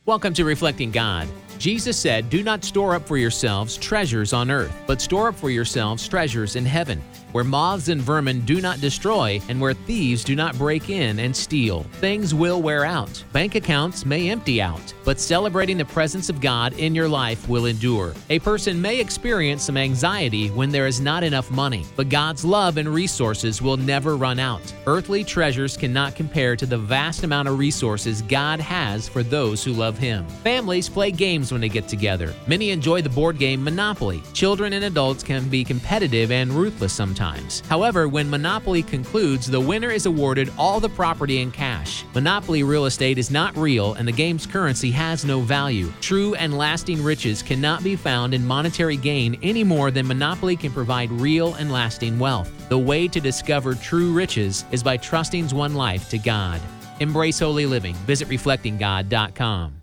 Welcome to Reflecting God. Jesus said, "Do not store up for yourselves treasures on earth, but store up for yourselves treasures in heaven, where moths and vermin do not destroy, and where thieves do not break in and steal." Things will wear out. Bank accounts may empty out, but celebrating the presence of God in your life will endure. A person may experience some anxiety when there is not enough money, but God's love and resources will never run out. Earthly treasures cannot compare to the vast amount of resources God has for those who love Him. Families play games when they get together. Many enjoy the board game Monopoly. Children and adults can be competitive and ruthless sometimes. However, when Monopoly concludes, the winner is awarded all the property in cash. Monopoly real estate is not real, and the game's currency has no value. True and lasting riches cannot be found in monetary gain any more than Monopoly can provide real and lasting wealth. The way to discover true riches is by trusting one's life to God. Embrace holy living. Visit reflectinggod.com.